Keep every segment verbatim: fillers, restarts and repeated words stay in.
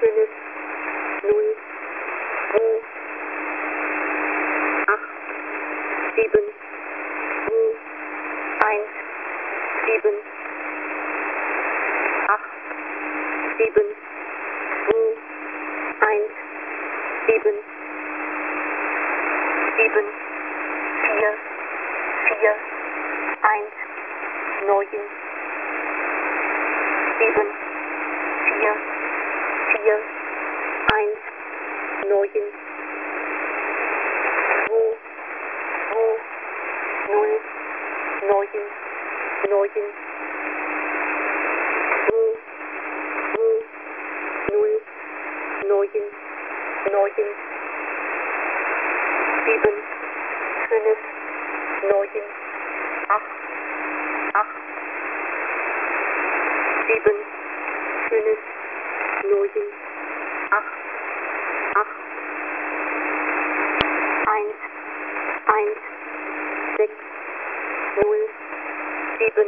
schönes, null, zwei, acht, sieben, zwei, eins, sieben, acht, sieben, zwei, eins, sieben, sieben, vier, vier, eins, neun, sieben, vier, vier, eins, neun, zwei, zwei, null, neun, neun, zwei, zwei, null, neun, neun, sieben, fünf, neun, acht, acht, sieben, fünf, neun, acht, acht, eins, eins, sechs, null, sieben,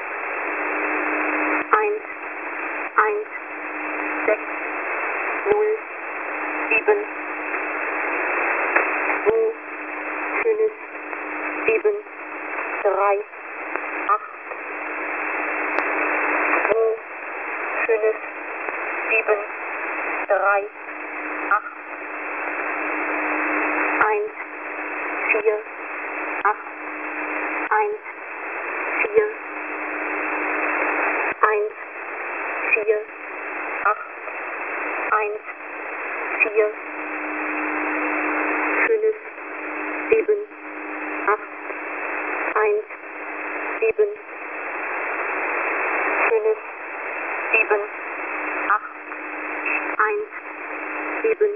eins, eins, sechs, null, sieben, zwei, fünf, sieben, drei, acht, zwei, fünf, sieben, drei, acht, eins, vier, acht, eins, vier, eins, vier, acht, eins, vier, fünf, sieben, acht, eins, sieben, fünf, sieben, acht, eins, sieben,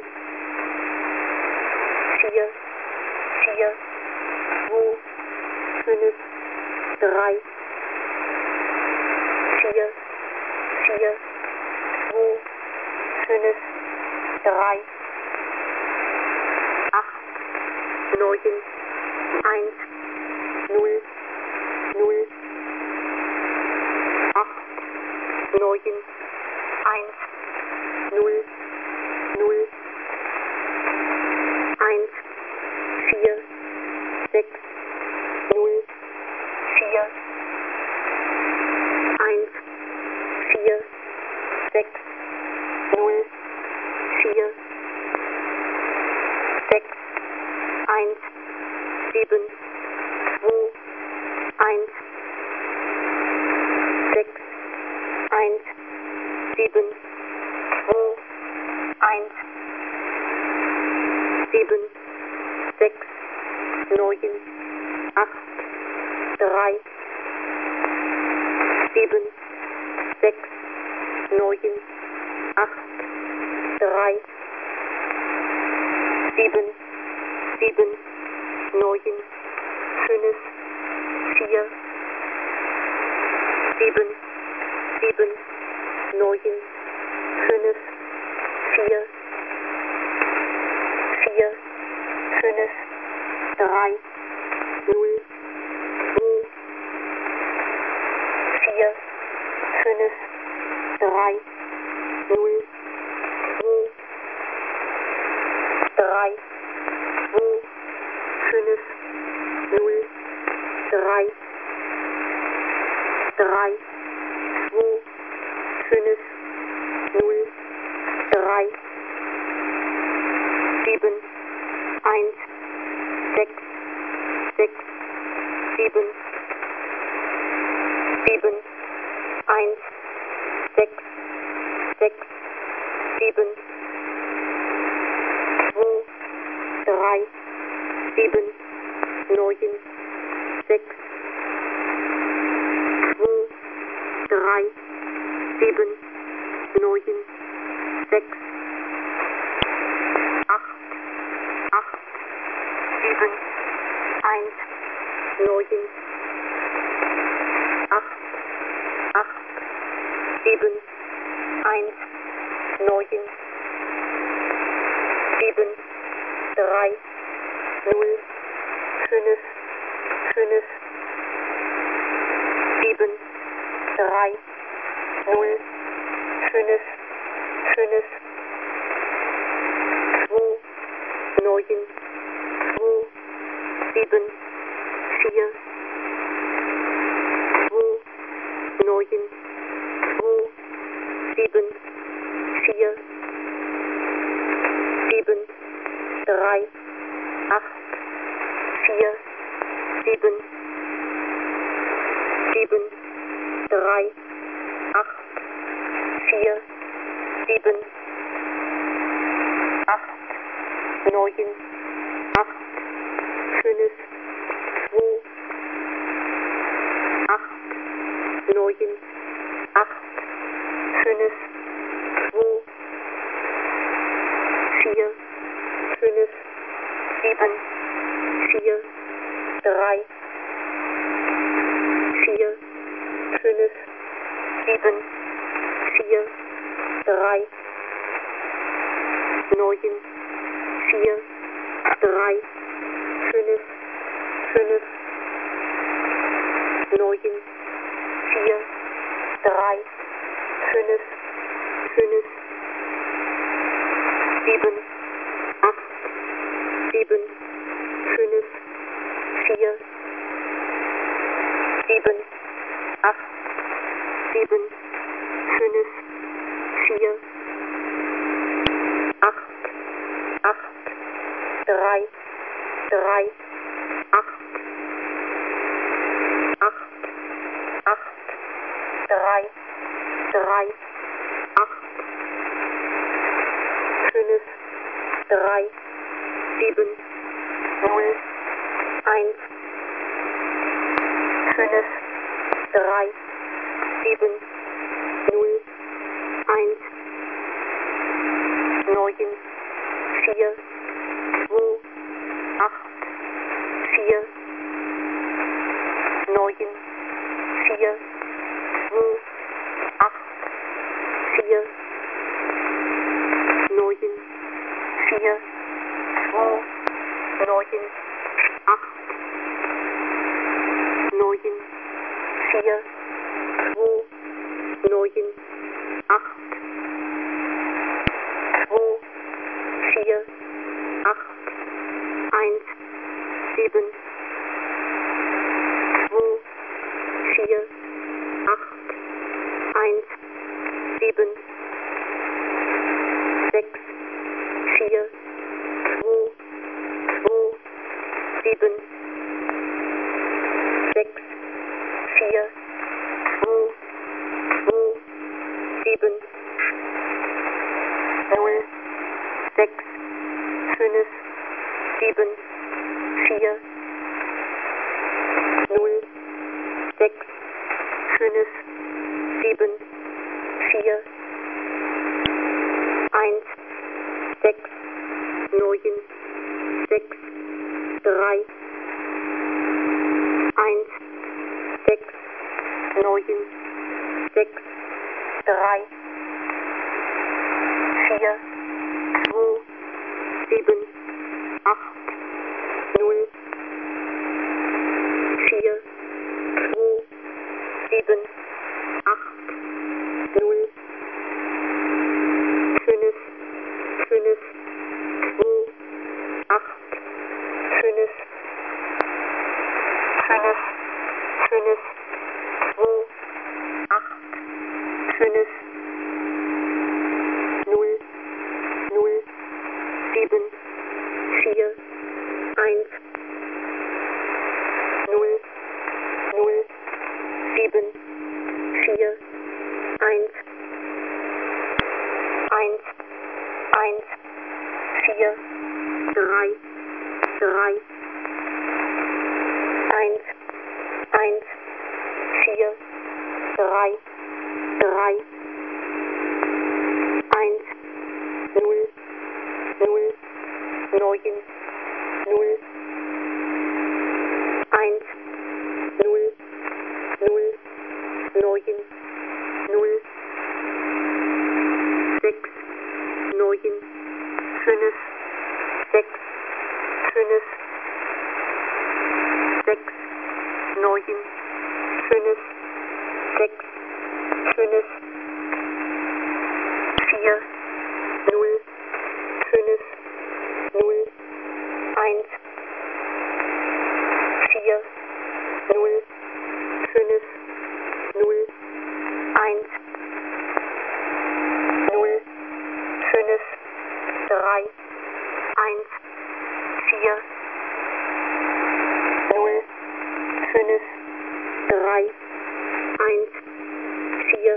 vier, vier, zwei, fünf, drei, vier, vier, zwei, fünf, drei, acht, neun, eins, null, null, acht, neun, eins, null, null, eins, vier, sechs, null, vier, eins, vier, sechs, null, vier, sechs, eins, sieben, zwei, eins, sechs, eins, sieben, zwei, eins, sieben, sechs, neun, acht, drei, sieben, sechs, neun, acht, drei, sieben, sieben, neun, fünf, vier, sieben, sieben, neun, fünf, vier, vier, fünf, drei, null, zwei, vier, fünf, drei, null, zwei, drei, zwei, fünf, null, drei, drei, zwei, fünf, null, drei, sieben, eins, sechs, sechs, sieben, sieben, eins, sechs, sechs, sieben, zwei, drei, sieben, neun, sechs, zwei, drei, sieben, neun, sechs, acht, acht, sieben, eins, neun, acht, acht, sieben, eins, neun, sieben, drei, null, fünf, fünf, sieben, drei, null, fünf, fünf, neun, zwei, sieben, vier, zwei, neun, zwei, sieben, vier, sieben, drei, acht, vier, sieben, sieben, drei, acht, vier, sieben, acht, neun, acht, fünf, zwei, acht, neun, acht, fünf, zwei, vier, fünf, sieben, vier, drei, vier, fünf, sieben, vier, drei, neun, vier, drei, fünf, fünf, neun, vier, drei, fünf, fünf, sieben, acht, sieben, fünf, vier, sieben, acht, sieben, fünf, vier, acht, acht, drei, drei, acht, acht, acht, drei, drei, acht, fünf, drei, sieben, null, eins, fünf, drei, sieben, null, eins, neun, vier, zwei, acht, vier, neun, vier, zwei, acht, vier, neun, vier, zwei, neun, acht, neun, vier, zwei, neun, acht, zwei, vier, acht, eins, sieben, zwei, vier, acht, eins, sieben, sechs, vier, zwei, zwei, sieben, sechs, vier, zwei, zwei, sieben, null, sechs, fünf, sieben, vier, null, sechs, fünf, sieben, vier, eins, sechs, neun, sechs, drei, eins, sechs, neun, sechs, drei, vier, zwei, sieben, acht, null, vier, zwei, sieben, acht, null, fünf, fünf, zwei, acht, fünf, fünf, fünf, zwei, acht, fünf, null, null, sieben, vier, eins, null, null, sieben, vier, eins, eins, eins, vier, drei, drei, eins, eins, vier, drei, drei, eins, null, null, neun, null, eins, null, null, neun, null, sechs, neun, fünf, sechs, fünf, sechs, neun, fünf, sechs, fünf, vier, null, fünf, null, drei, eins, vier, null, fünf, drei, eins, vier,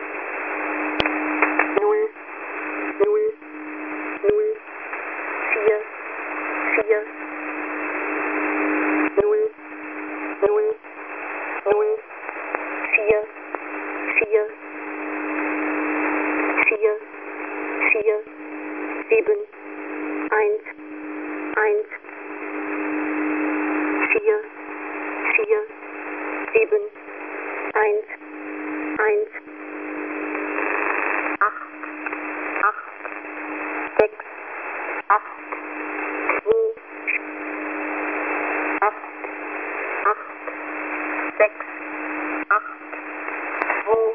null, null, null, vier, vier, null, null, null, vier, vier, vier, vier, sieben, eins, eins, vier, vier, sieben, eins, eins, acht, acht, sechs, acht, zwei, acht, acht, sechs, acht, zwei,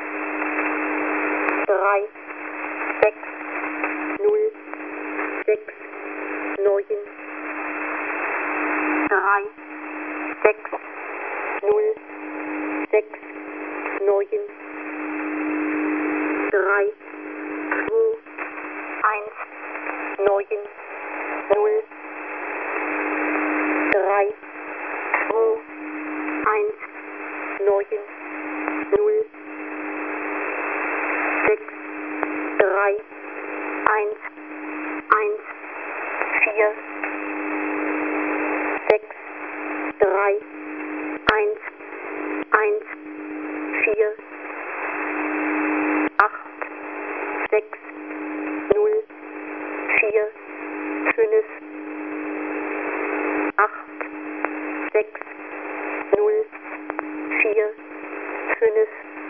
drei, sechs, null, sechs, neun, drei, sechs, null, sechs, neun, drei, zwei, eins, neun, null, drei, zwei, eins, neun, null, sechs, drei, eins, eins, vier, sechs, drei, eins, eins, vier, acht, sechs, null, vier, fünf, acht, sechs, null, vier, fünf,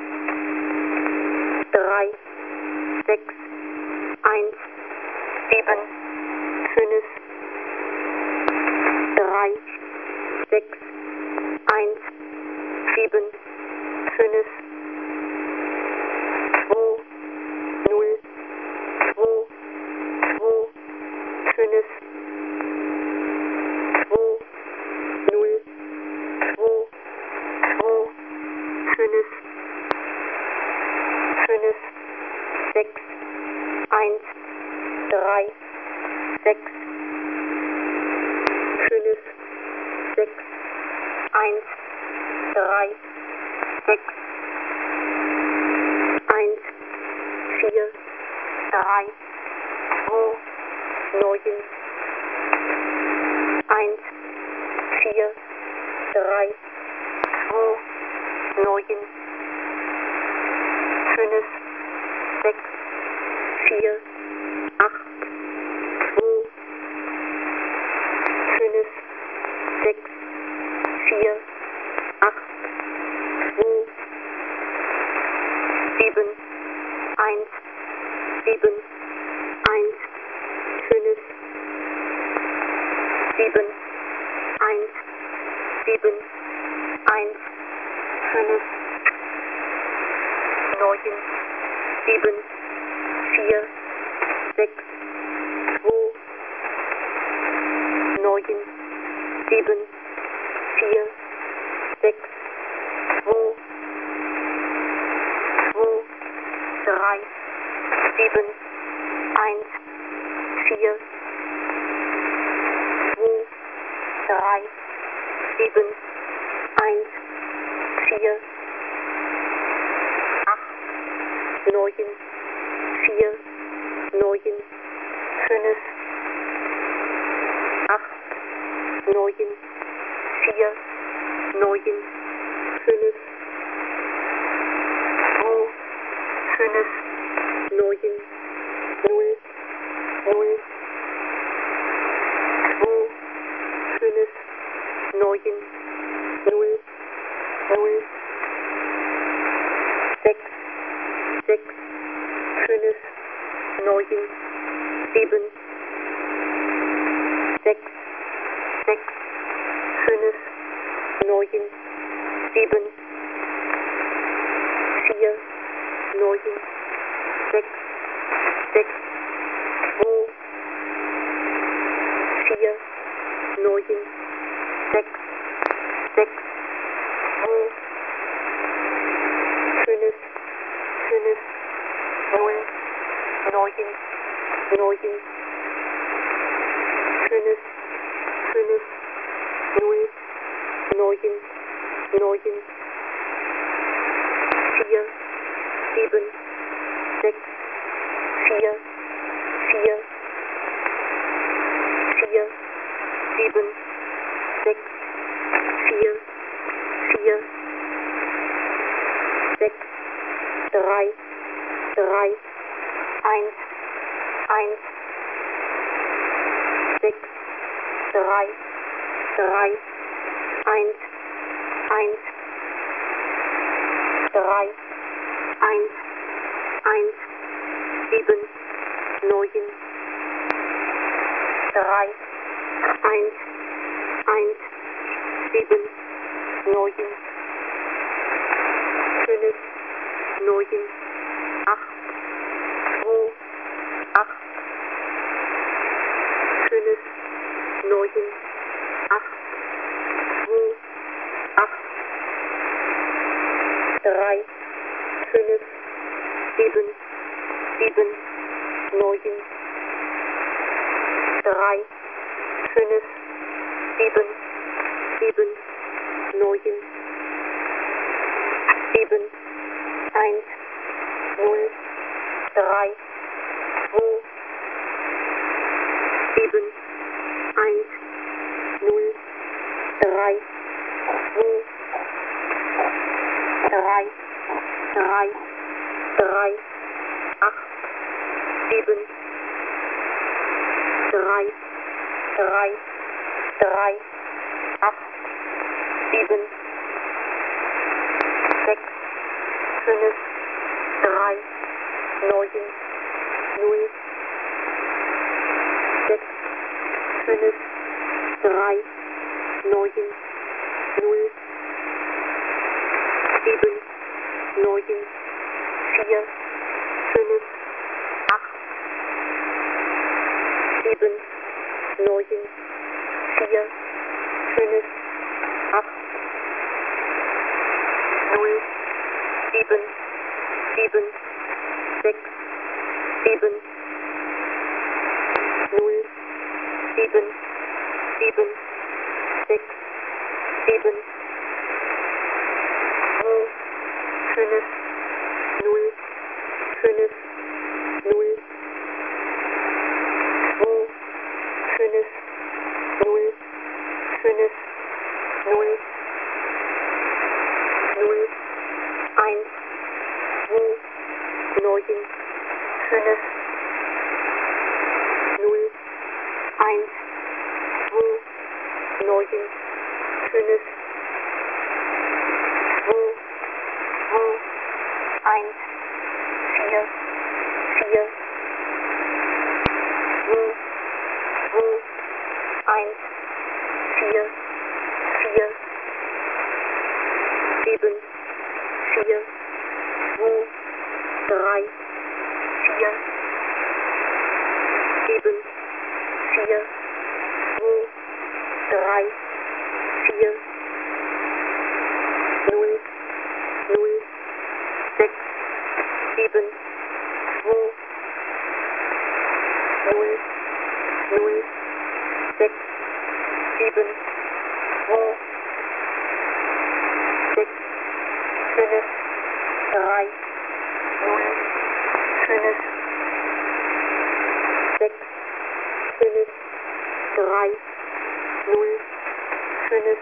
drei, sechs, eins, sieben, fünf, drei, sechs, eins, sieben, fünf, zwei, null, zwei, zwei, fünf, zwei, null, zwei, zwei, fünf, fünf, sechs, eins, drei, sechs, fünf, sechs, eins, drei, sechs, eins, vier, drei, zwei, neun, eins, vier, drei, zwei, neun, fünf, sechs, vier, acht, zwei, fünf, sechs, vier, acht, zwei, sieben, eins, sieben, eins, fünf, sieben, eins, sieben, eins, fünf, neun, sieben, vier, sechs, zwei, neun, sieben, vier, sechs, zwei, zwei, drei, sieben, eins, vier, zwei, drei, sieben, eins, vier, acht, neun, vier, neun, fünf, acht, neun, vier, neun, fünf, zwei, fünf, neun, null, null, zwei, fünf, neun, null, null, sechs, sechs, fünf, neun, sieben, sechs, sechs, fünf, neun, sieben, vier, neun, sechs, sechs, zwei, vier, neun, sechs, sechs, zwei, fünf, fünf, null, neun, neun, fünf, fünf, null, neun, neun, vier, sieben, sechs, vier, vier, vier, sieben, sechs, vier, vier, sechs, drei, drei, eins, eins, sechs, drei, drei, eins, eins, drei, eins, eins, sieben, neun, drei, eins, eins, sieben, neun, fünf, neun, acht, zwei, acht, fünf, neun, acht, zwei, acht, drei, fünf, sieben, sieben, neun, drei, fünf, sieben, sieben, neun, sieben, eins, null, drei, zwei, sieben, eins, null, drei, zwei, drei, drei, drei, acht, sieben, drei, drei, drei, acht, sieben, sechs, fünf, drei, neun, null, sechs, fünf, drei, neun, null, sieben, neun, vier, fünf, acht, sieben, neun, vier, fünf, acht, null, sieben, sieben, sechs, sieben, null, sieben, sieben, sechs, sieben, zwei, fünf, null, fünf, null, zwei, fünf, null, fünf, null, null, eins, zwei, neun, fünf, null, eins, zwei, neun, fünf, zwei, zwei, eins, vier, vier, zwei, zwei, eins, vier, vier, sieben, vier, zwei, drei, vier, sieben, vier, zwei, drei, vier, null, null, sechs, sieben, zwei, null, null, sechs, sieben, zwei, sechs, fünf, drei, null, fünf, sechs, fünf, drei, null, fünf,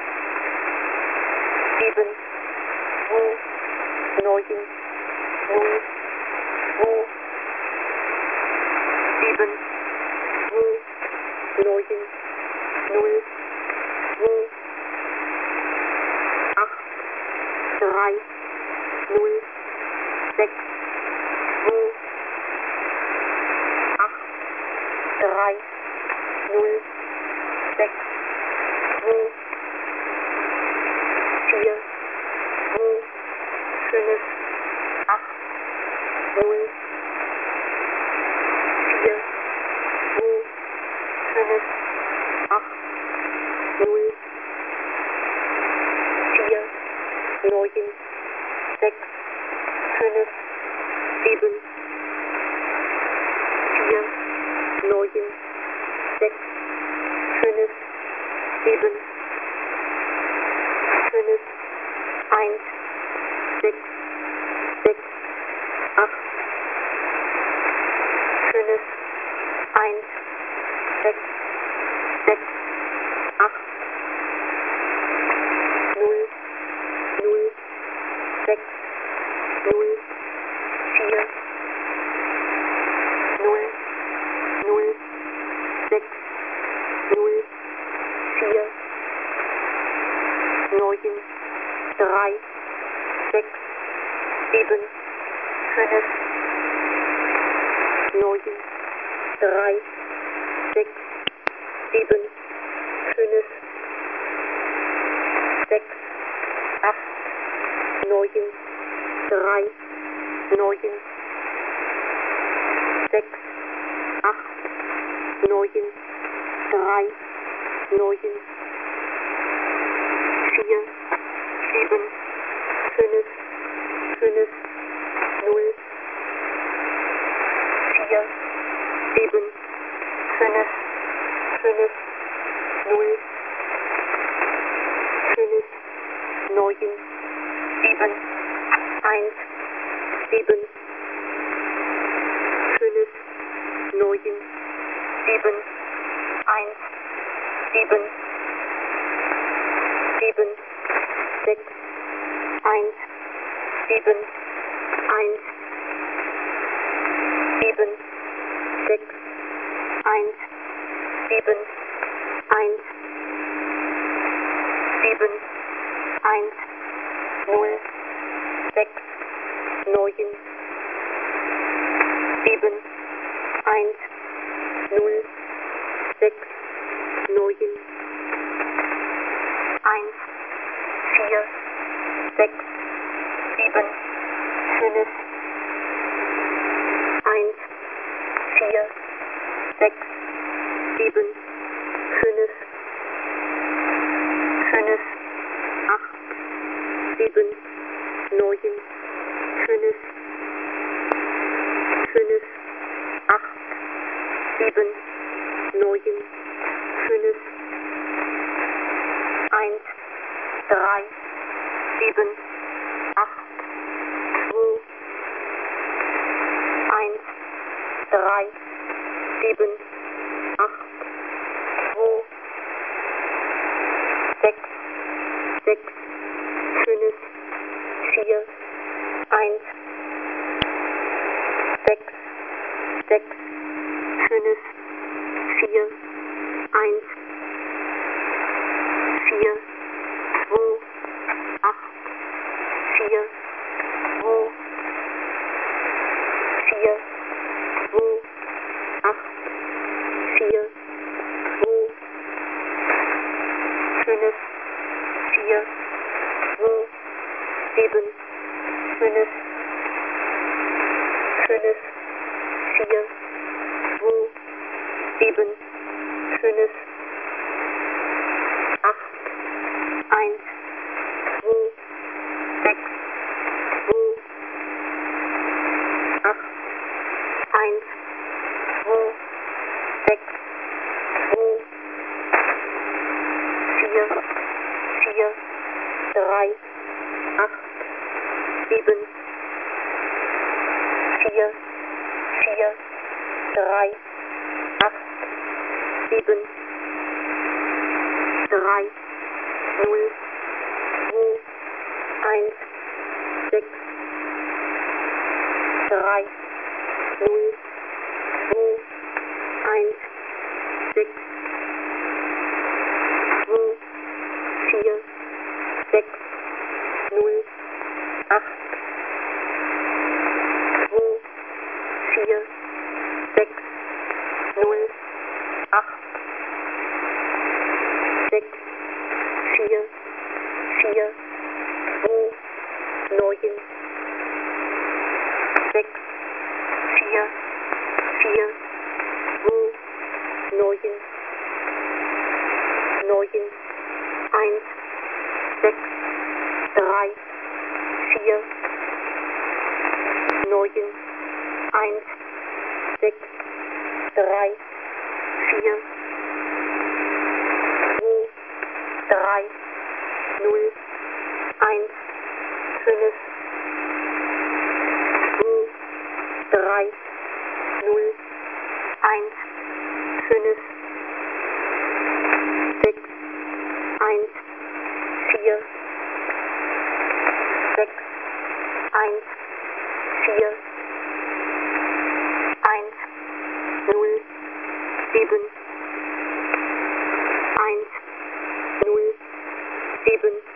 sieben, zwei, neun, null, zwei, sieben, zwei, neun, null, zwei, acht, drei, null, sechs, zwei, acht, drei, null, sechs, zwei, vier, zwei, fünf, acht, null, vier, zwei, fünf, acht, null, vier, neun, sechs, fünf, sieben, vier, neun, sechs, sieben, fünf, eins, sechs, sechs, acht, fünf, eins, sechs, sechs, acht, null, null, sechs, null, vier, null, null, sechs, null, vier, neun, drei, sechs, sieben, fünf, neun, drei, sechs, sieben, fünf, sechs, acht, neun, drei, neun, sechs, acht, neun, drei, neun, vier, sieben, fünf, fünf, null, vier, sieben, fünf, fünf, null, fünf, neun, sieben, eins, sieben, fünf, neun, sieben, eins, sieben, sieben, sechs, eins, sieben, eins, sieben, sechs, eins, sieben, eins, sieben, eins, null, sechs, neun, sieben, eins, null, sechs, neun, eins, vier, sechs, sieben, fünf, eins, vier, sechs, sieben, fünf, fünf, acht, sieben, neun, fünf, fünf, acht, sieben, neun, fünf, eins, drei, sieben, acht, zwei, eins, drei, sieben, acht, zwei, sechs, sechs, fünf, vier, eins, sechs, sechs, fünf, vier, eins, vier, zwei, acht, vier, zwei, vier, zwei, acht, vier, zwei, fünf, vier, zwei, sieben, fünf, fünf, vier, zwei, sieben, fünf, acht, eins, zwei, sechs, zwei, acht, eins, zwei, sechs, zwei, vier, vier, drei, acht, sieben, vier, vier, drei, acht, sieben, drei, null, zwei, eins, sechs, drei, null, zwei, eins, sechs, zwei, vier, sechs, null, acht, zwei, vier, sechs, null, acht, sechs, vier, vier, zwei, neun, sechs, vier, vier, zwei, neun, neun, eins, sechs, drei, vier, neun, eins, sechs, drei, vier, zwei, drei, null, eins, fünf, zwei, drei, null, eins, fünf, sechs, eins, vier, sechs, eins, vier, eins, null, sieben, eins, null, sieben,